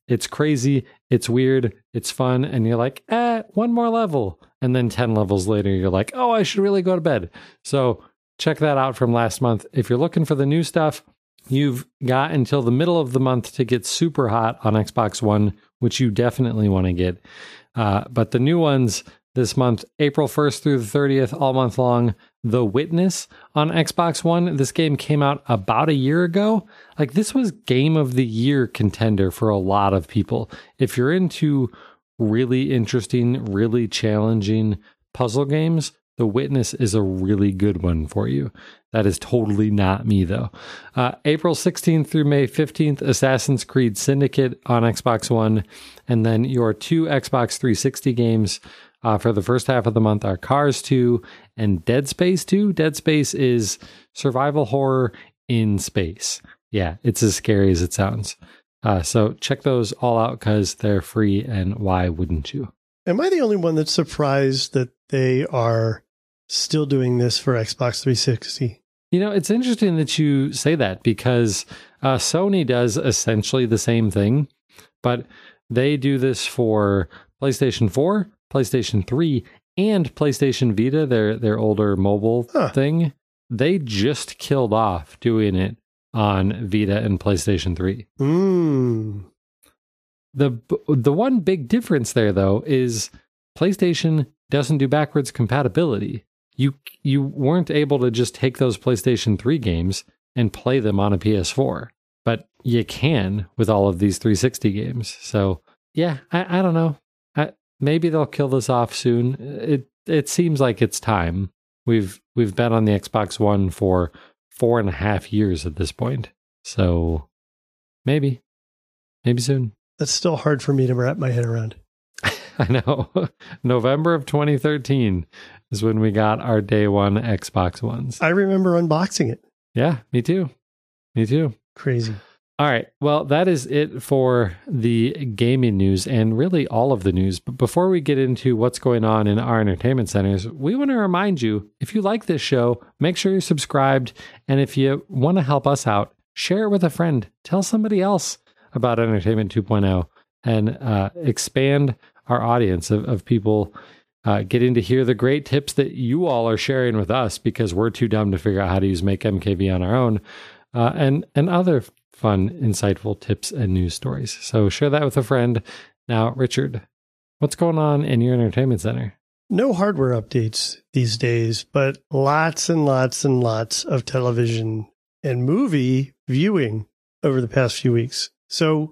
it's crazy, it's weird, it's fun, and you're like, eh, one more level. And then ten levels later, you're like, oh, I should really go to bed. So check that out from last month. If you're looking for the new stuff, you've got until the middle of the month to get super hot on Xbox One, which you definitely want to get. Uh, but the new ones this month, April first through the thirtieth, all month long, The Witness on Xbox One. This game came out about a year ago. Like, this was Game of the Year contender for a lot of people. If you're into really interesting, really challenging puzzle games, The Witness is a really good one for you. That is totally not me, though. Uh, April sixteenth through May fifteenth, Assassin's Creed Syndicate on Xbox One. And then your two Xbox three sixty games uh, for the first half of the month are Cars two and Dead Space two. Dead Space is survival horror in space. Yeah, it's as scary as it sounds. Uh, so check those all out because they're free, and why wouldn't you? Am I the only one that's surprised that they are still doing this for Xbox three sixty? You know, it's interesting that you say that because uh, Sony does essentially the same thing, but they do this for PlayStation four, PlayStation three, and PlayStation Vita, their, their older mobile huh. thing. They just killed off doing it on Vita and PlayStation three. Mm. The the one big difference there, though, is PlayStation doesn't do backwards compatibility. You you weren't able to just take those PlayStation three games and play them on a P S four, but you can with all of these three sixty games. So yeah, I, I don't know. I, maybe they'll kill this off soon. It it seems like it's time. We've we've been on the Xbox One for four and a half years at this point. So maybe, maybe soon. That's still hard for me to wrap my head around. I know. November of twenty thirteen is when we got our day one Xbox Ones. I remember unboxing it. Yeah, me too. Me too. Crazy. All right. Well, that is it for the gaming news and really all of the news. But before we get into what's going on in our entertainment centers, we want to remind you, if you like this show, make sure you're subscribed. And if you want to help us out, share it with a friend. Tell somebody else about Entertainment two point oh and uh, expand our audience of, of people uh, getting to hear the great tips that you all are sharing with us because we're too dumb to figure out how to use Make M K V on our own, uh, and, and other fun, insightful tips and news stories. So share that with a friend. Now, Richard, what's going on in your entertainment center? No hardware updates these days, but lots and lots and lots of television and movie viewing over the past few weeks. So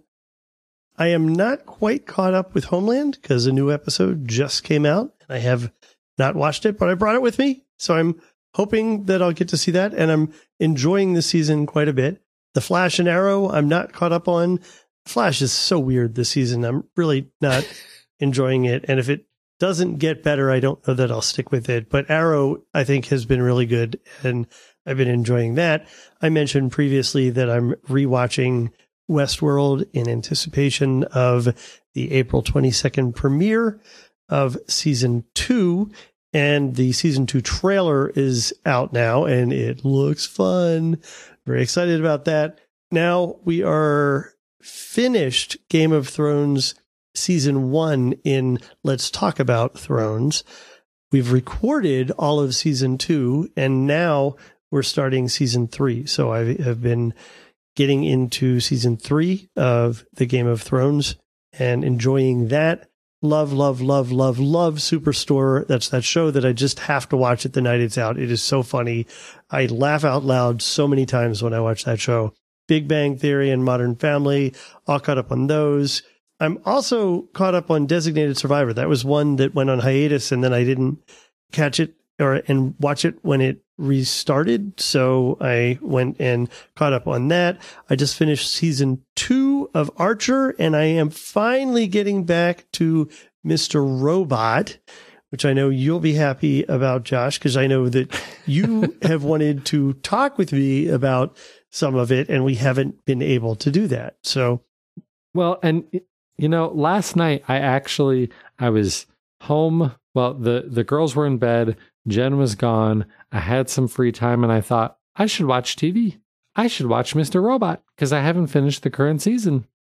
I am not quite caught up with Homeland because a new episode just came out and I have not watched it, but I brought it with me. So I'm hoping that I'll get to see that. And I'm enjoying the season quite a bit. The Flash and Arrow, I'm not caught up on. Flash is so weird this season. I'm really not enjoying it. And if it doesn't get better, I don't know that I'll stick with it. But Arrow, I think, has been really good. And I've been enjoying that. I mentioned previously that I'm rewatching Westworld in anticipation of the April twenty-second premiere of season two. And the season two trailer is out now and it looks fun. Very excited about that. Now we are finished Game of Thrones season one in Let's Talk About Thrones. We've recorded all of season two and now we're starting season three. So I have been getting into season three of the Game of Thrones and enjoying that. Love, love, love, love, love Superstore. That's that show that I just have to watch it the night it's out. It is so funny. I laugh out loud so many times when I watch that show. Big Bang Theory and Modern Family, all caught up on those. I'm also caught up on Designated Survivor. That was one that went on hiatus and then I didn't catch it or and watch it when it restarted. So I went and caught up on that. I just finished season two of Archer and I am finally getting back to Mister Robot, which I know you'll be happy about, Josh, because I know that you have wanted to talk with me about some of it and we haven't been able to do that. So, well, and you know, last night I actually, I was home. Well, the, the girls were in bed. Jen was gone. I had some free time and I thought I should watch T V. I should watch Mister Robot because I haven't finished the current season.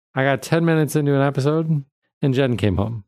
I got ten minutes into an episode and Jen came home.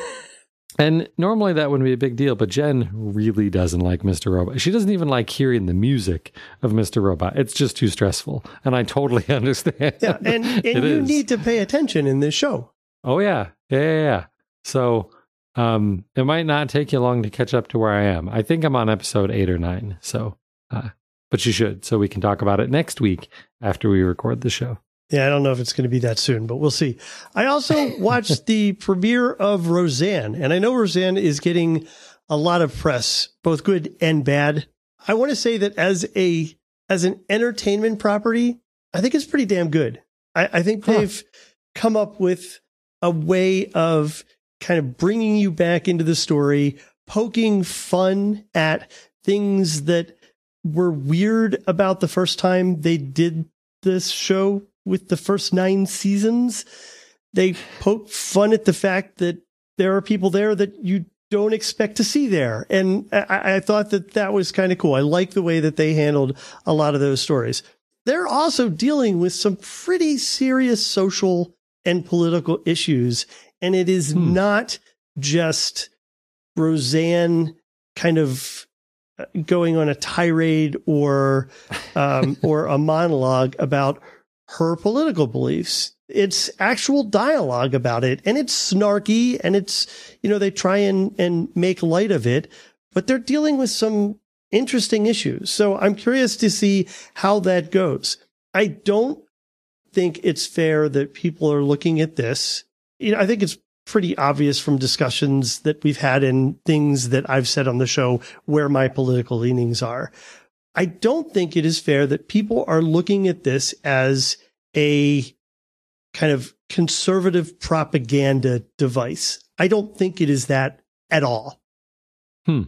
And normally that wouldn't be a big deal, but Jen really doesn't like Mister Robot. She doesn't even like hearing the music of Mister Robot. It's just too stressful. And I totally understand. Yeah, and, and you is. need to pay attention in this show. Oh, yeah. Yeah, yeah, yeah. So um, it might not take you long to catch up to where I am. I think I'm on episode eight or nine. So, uh, but you should, so we can talk about it next week after we record the show. Yeah, I don't know if it's going to be that soon, but we'll see. I also watched the premiere of Roseanne, and I know Roseanne is getting a lot of press, both good and bad. I want to say that as a as an entertainment property, I think it's pretty damn good. I, I think they've huh. come up with a way of kind of bringing you back into the story, poking fun at things that were weird about the first time they did this show. With the first nine seasons, they poke fun at the fact that there are people there that you don't expect to see there. And I, I thought that that was kind of cool. I like the way that they handled a lot of those stories. They're also dealing with some pretty serious social and political issues. And it is hmm. not just Roseanne kind of going on a tirade or, um, or a monologue about her political beliefs. It's actual dialogue about it, and it's snarky, and it's, you know, they try and, and make light of it, but they're dealing with some interesting issues. So I'm curious to see how that goes. I don't think it's fair that people are looking at this. You know, I think it's pretty obvious from discussions that we've had and things that I've said on the show where my political leanings are. I don't think it is fair that people are looking at this as a kind of conservative propaganda device. I don't think it is that at all. Hmm.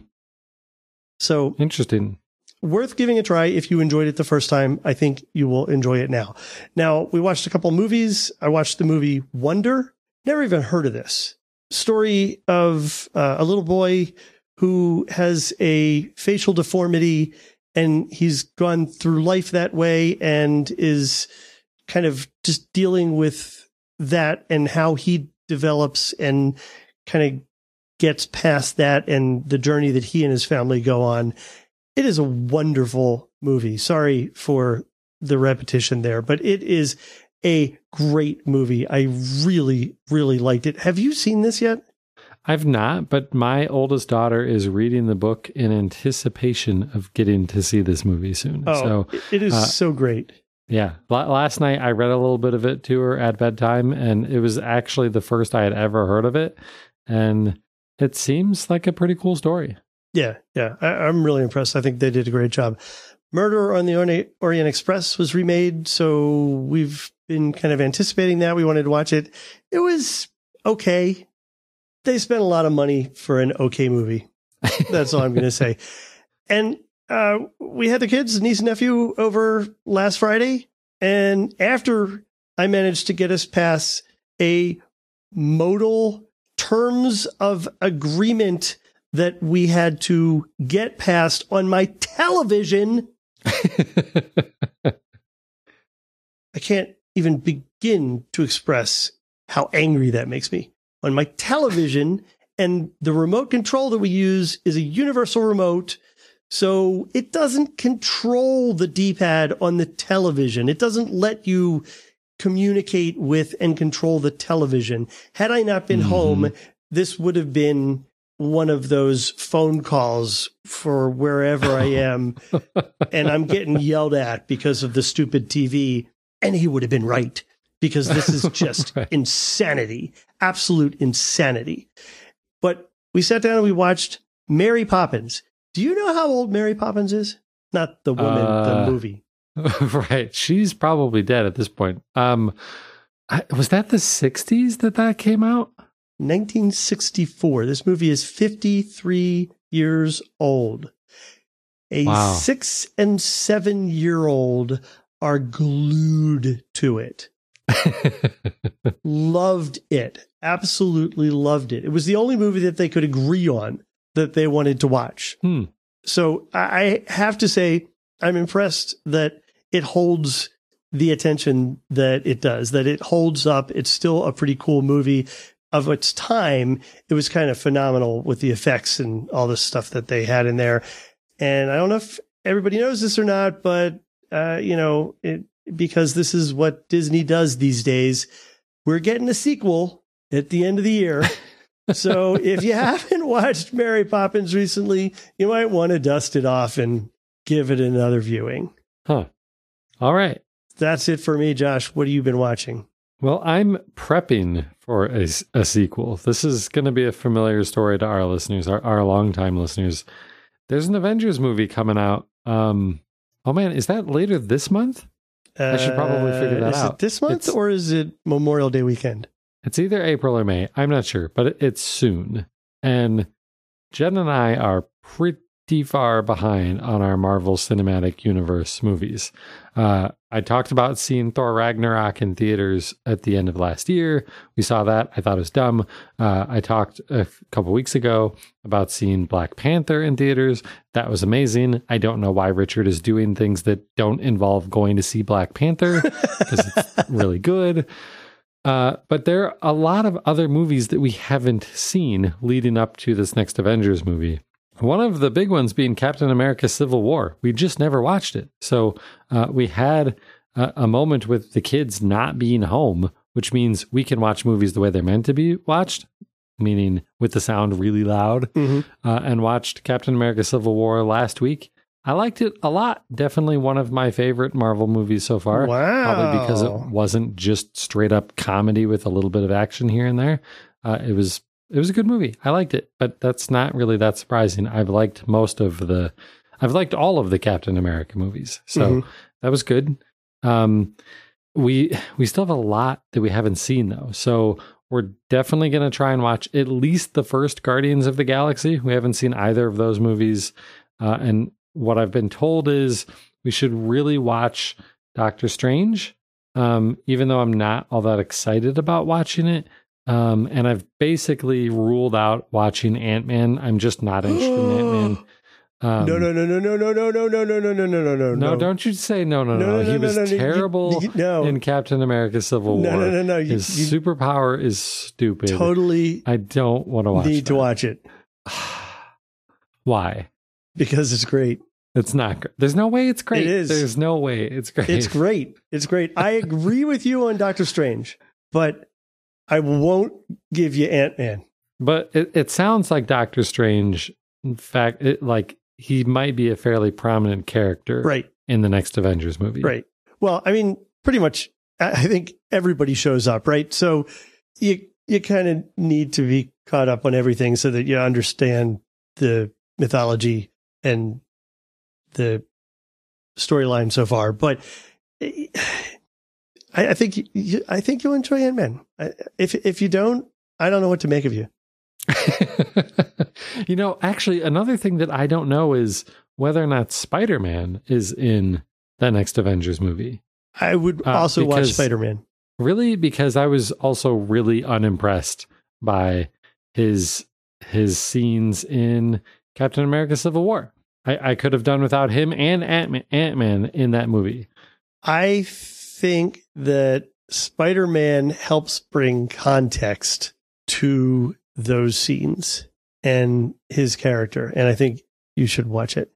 So interesting. Worth giving a try. If you enjoyed it the first time, I think you will enjoy it now. Now, we watched a couple movies. I watched the movie Wonder. Never even heard of this. Story of uh, a little boy who has a facial deformity, and he's gone through life that way and is kind of just dealing with that and how he develops and kind of gets past that and the journey that he and his family go on. It is a wonderful movie. Sorry for the repetition there, but it is a great movie. I really, really liked it. Have you seen this yet? I've not, but my oldest daughter is reading the book in anticipation of getting to see this movie soon. Oh, so it is uh, so great. Yeah. Last night I read a little bit of it to her at bedtime, and it was actually the first I had ever heard of it. And it seems like a pretty cool story. Yeah. Yeah. I, I'm really impressed. I think they did a great job. Murder on the Orient, Orient Express was remade. So we've been kind of anticipating that. We wanted to watch it. It was okay. They spent a lot of money for an okay movie. That's all I'm going to say. And uh, we had the kids, niece and nephew, over last Friday. And after I managed to get us past a modal terms of agreement that we had to get past on my television, I can't even begin to express how angry that makes me. On my television, and the remote control that we use is a universal remote, so it doesn't control the D-pad on the television. It doesn't let you communicate with and control the television. Had I not been mm-hmm. home, this would have been one of those phone calls for wherever I am, and I'm getting yelled at because of the stupid T V, and he would have been right. Because this is just right. insanity, absolute insanity. But we sat down and we watched Mary Poppins. Do you know how old Mary Poppins is? Not the woman, uh, the movie. Right. She's probably dead at this point. Um, I, was that the sixties that that came out? nineteen sixty-four. This movie is fifty-three years old. A wow. six and seven year old are glued to it. Loved it. Absolutely loved it. It was the only movie that they could agree on that they wanted to watch. Hmm. So I have to say, I'm impressed that it holds the attention that it does, that it holds up. It's still a pretty cool movie of its time. It was kind of phenomenal with the effects and all the stuff that they had in there. And I don't know if everybody knows this or not, but, uh, you know, it, because this is what Disney does these days, we're getting a sequel at the end of the year. So if you haven't watched Mary Poppins recently, you might want to dust it off and give it another viewing. Huh. All right. That's it for me, Josh. What have you been watching? Well, I'm prepping for a, a sequel. This is going to be a familiar story to our listeners, our, our longtime listeners. There's an Avengers movie coming out. Um, oh, man, is that later this month? I should probably figure that uh, is out. Is it this month it's, or is it Memorial Day weekend? It's either April or May. I'm not sure, but it, it's soon. And Jen and I are pretty far behind on our Marvel Cinematic Universe movies. Uh, I talked about seeing Thor Ragnarok in theaters at the end of last year. We saw that. I thought it was dumb. Uh, I talked a f- couple weeks ago about seeing Black Panther in theaters. That was amazing. I don't know why Richard is doing things that don't involve going to see Black Panther because it's really good. Uh, but there are a lot of other movies that we haven't seen leading up to this next Avengers movie. One of the big ones being Captain America Civil War. We just never watched it. So uh, we had a, a moment with the kids not being home, which means we can watch movies the way they're meant to be watched, meaning with the sound really loud, mm-hmm. uh, and watched Captain America Civil War last week. I liked it a lot. Definitely one of my favorite Marvel movies so far. Wow. Probably because it wasn't just straight up comedy with a little bit of action here and there. Uh, it was It was a good movie. I liked it, but that's not really that surprising. I've liked most of the, I've liked all of the Captain America movies. So mm-hmm. that was good. Um, we, we still have a lot that we haven't seen though. So we're definitely going to try and watch at least the first Guardians of the Galaxy. We haven't seen either of those movies. Uh, and what I've been told is we should really watch Doctor Strange. Um, even though I'm not all that excited about watching it. Um, and I've basically ruled out watching Ant-Man. I'm just not interested in Ant-Man. Um, no, no, no, no, no, no, no, no, no, no, no, no, no, no, no. No, don't you say no, no, no. no, no he no, was no, no, terrible you, you, no. in Captain America Civil War. No, no, no, no. You, His you superpower is stupid. Totally. I don't want to watch Need that. to watch it. Why? Because it's great. It's not great. There's no way it's great. It is. There's no way it's great. It's great. It's great. I agree with you on Doctor Strange, but I won't give you Ant-Man. But it, it sounds like Doctor Strange, in fact, it, like he might be a fairly prominent character right. in the next Avengers movie. Right. Well, I mean, pretty much, I think everybody shows up, right? So you you kind of need to be caught up on everything so that you understand the mythology and the storyline so far. But I, I think you, I think you'll enjoy Ant-Man. If if you don't, I don't know what to make of you. You know, actually, another thing that I don't know is whether or not Spider-Man is in the next Avengers movie. I would uh, also because, watch Spider-Man. Really? Because I was also really unimpressed by his his scenes in Captain America Civil War. I, I could have done without him and Ant-Man, Ant-Man in that movie. I think that Spider-Man helps bring context to those scenes and his character. And I think you should watch it.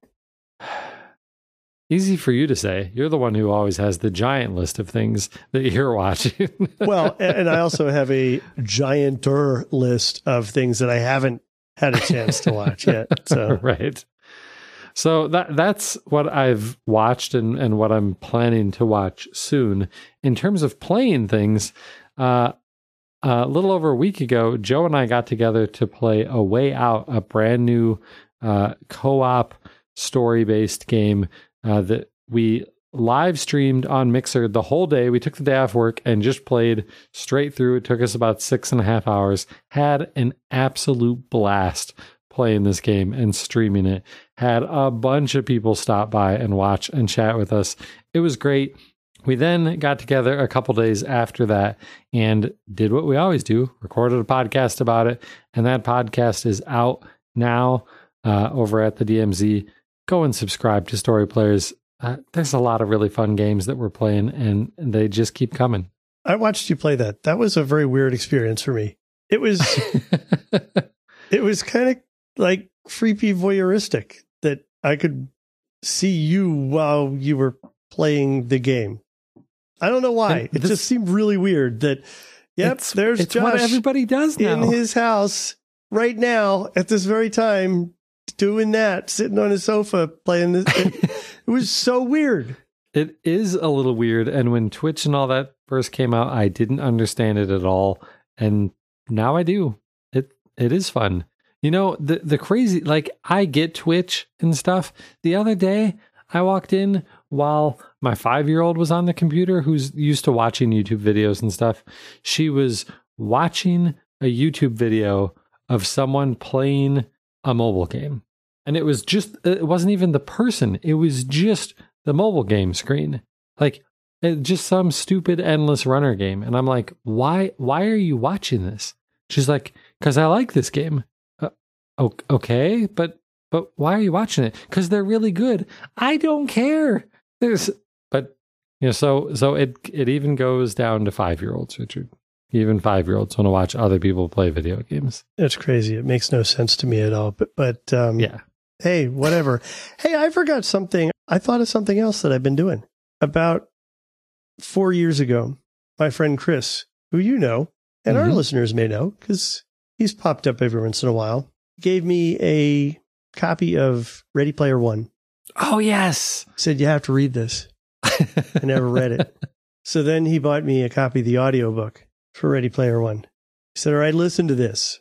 Easy for you to say. You're the one who always has the giant list of things that you're watching. Well, and I also have a gianter list of things that I haven't had a chance to watch yet. So right. So that that's what I've watched and, and what I'm planning to watch soon. In terms of playing things, uh, a little over a week ago, Joe and I got together to play A Way Out, a brand new uh, co-op story-based game uh, that we live streamed on Mixer the whole day. We took the day off work and just played straight through. It took us about six and a half hours. Had an absolute blast playing this game and streaming it. Had a bunch of people stop by and watch and chat with us. It was great. We then got together a couple days after that and did what we always do, recorded a podcast about it. And that podcast is out now uh, over at the D M Z. Go and subscribe to Story Players. uh, there's a lot of really fun games that we're playing, and they just keep coming. I watched you play that. That was a very weird experience for me. It was, it was kind of like creepy voyeuristic that I could see you while you were playing the game. I don't know why. It just seemed really weird that, yep, it's, there's it's Josh what everybody does now. in his house right now at this very time doing that, sitting on his sofa playing this. It, it was so weird. It is a little weird. And when Twitch and all that first came out, I didn't understand it at all. And now I do. It It is fun. You know, the, the crazy, like I get Twitch and stuff. The other day, I walked in while my five-year-old was on the computer who's used to watching YouTube videos and stuff. She was watching a YouTube video of someone playing a mobile game. And it was just, it wasn't even the person. It was just the mobile game screen. Like, it, just some stupid endless runner game. And I'm like, why, why are you watching this? She's like, because I like this game. Uh, okay, but but why are you watching it? Because they're really good. I don't care. There's, but you know, so so it it even goes down to five year olds, Richard. Even five year olds want to watch other people play video games. That's crazy. It makes no sense to me at all. But but um, yeah. Hey, whatever. Hey, I forgot something. I thought of something else that I've been doing. About four years ago, my friend Chris, who you know, and mm-hmm. our listeners may know, because he's popped up every once in a while, gave me a copy of Ready Player One. Oh, yes. Said, you have to read this. I never read it. So then he bought me a copy of the audiobook for Ready Player One. He said, all right, listen to this.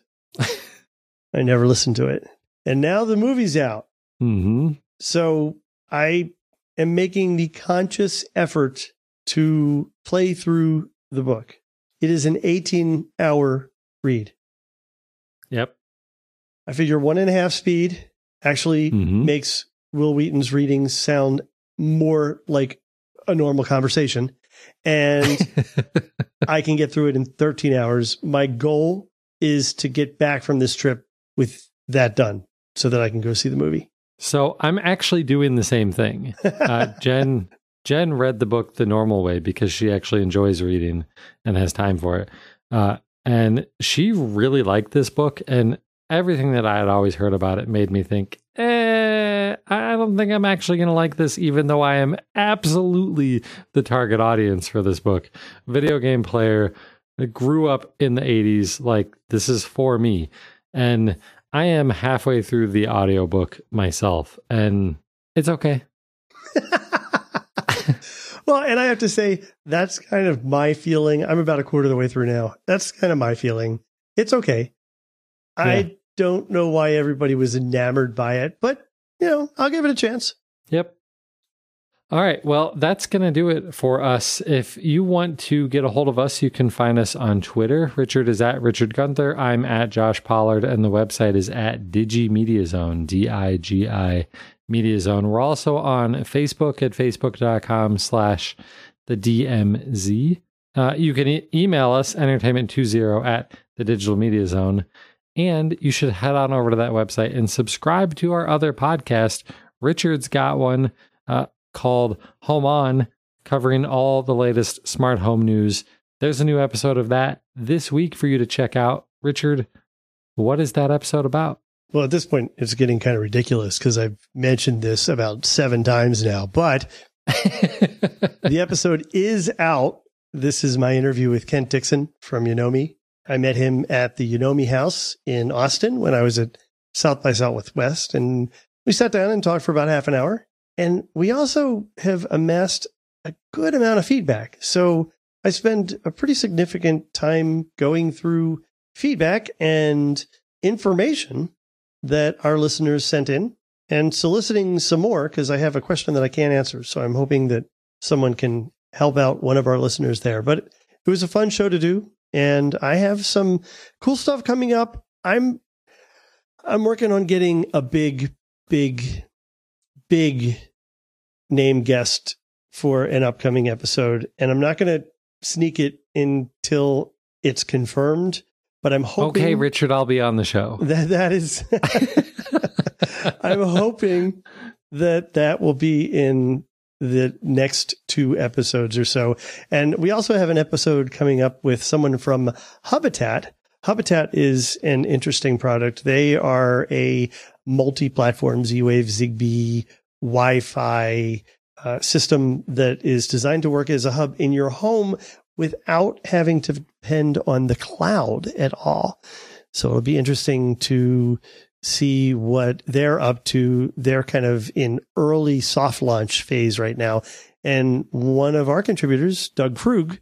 I never listened to it. And now the movie's out. Mm-hmm. So I am making the conscious effort to play through the book. It is an eighteen hour read. Yep. I figure one and a half speed actually mm-hmm. makes Will Wheaton's readings sound more like a normal conversation. And I can get through it in thirteen hours. My goal is to get back from this trip with that done so that I can go see the movie. So I'm actually doing the same thing. Uh, Jen Jen read the book the normal way because she actually enjoys reading and has time for it. Uh, and she really liked this book, and everything that I had always heard about it made me think, eh, I don't think I'm actually going to like this, even though I am absolutely the target audience for this book. Video game player that grew up in the eighties, like, this is for me. And I am halfway through the audiobook myself, and it's okay. Well, and I have to say, that's kind of my feeling. I'm about a quarter of the way through now. That's kind of my feeling. It's okay. Yeah. I don't know why everybody was enamored by it, but, you know, I'll give it a chance. Yep. All right. Well, that's going to do it for us. If you want to get a hold of us, you can find us on Twitter. Richard is at Richard Gunther. I'm at Josh Pollard, and the website is at DigiMediaZone, D I G I Media Zone. We're also on Facebook at facebook.com slash the DMZ. Uh, you can e- email us entertainment20 at the Digital Media Zone. And you should head on over to that website and subscribe to our other podcast. Richard's got one uh, called Home On, covering all the latest smart home news. There's a new episode of that this week for you to check out. Richard, what is that episode about? Well, at this point, it's getting kind of ridiculous because I've mentioned this about seven times now, but the episode is out. This is my interview with Kent Dixon from Yonomi. I met him at the Yonomi House in Austin when I was at South by Southwest, and we sat down and talked for about half an hour. And we also have amassed a good amount of feedback. So I spend a pretty significant time going through feedback and information that our listeners sent in and soliciting some more because I have a question that I can't answer. So I'm hoping that someone can help out one of our listeners there. But it was a fun show to do. And I have some cool stuff coming up. I'm I'm working on getting a big, big, big name guest for an upcoming episode. And I'm not going to sneak it until it's confirmed. But I'm hoping... Okay, Richard, I'll be on the show. That, that is... I'm hoping that that will be in the next two episodes or so. And we also have an episode coming up with someone from Habitat. Habitat is an interesting product. They are a multi-platform Z-Wave, Zigbee, Wi-Fi uh, system that is designed to work as a hub in your home without having to depend on the cloud at all. So it'll be interesting to see what they're up to. They're kind of in early soft launch phase right now. And one of our contributors, Doug Krug,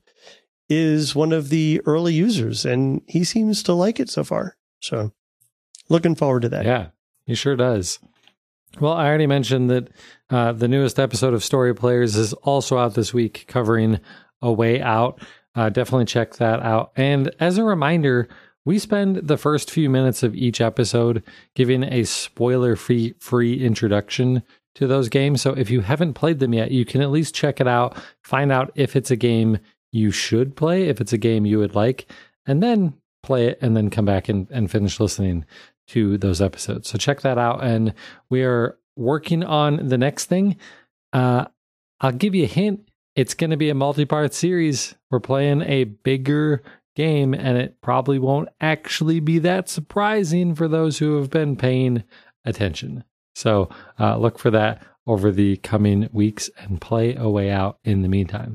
is one of the early users, and he seems to like it so far. So looking forward to that. Yeah, he sure does. Well, I already mentioned that uh, the newest episode of Story Players is also out this week, covering A Way Out. Uh, definitely check that out. And as a reminder, we spend the first few minutes of each episode giving a spoiler-free free introduction to those games. So if you haven't played them yet, you can at least check it out, find out if it's a game you should play, if it's a game you would like, and then play it and then come back and, and finish listening to those episodes. So check that out. And we are working on the next thing. Uh, I'll give you a hint. It's going to be a multi-part series. We're playing a bigger game, and it probably won't actually be that surprising for those who have been paying attention. So uh, look for that over the coming weeks and play A Way Out in the meantime.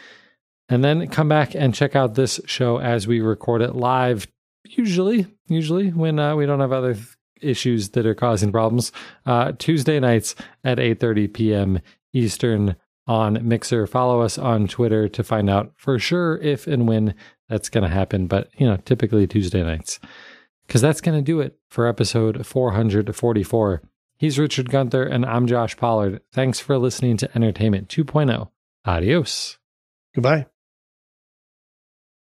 And then come back and check out this show as we record it live, usually, usually when uh, we don't have other th- issues that are causing problems, uh, Tuesday nights at eight thirty p.m. Eastern on Mixer. Follow us on Twitter to find out for sure if and when that's going to happen. But, you know, typically Tuesday nights, because that's going to do it for episode four forty-four. He's Richard Gunther, and I'm Josh Pollard. Thanks for listening to Entertainment two point oh. Adios. Goodbye.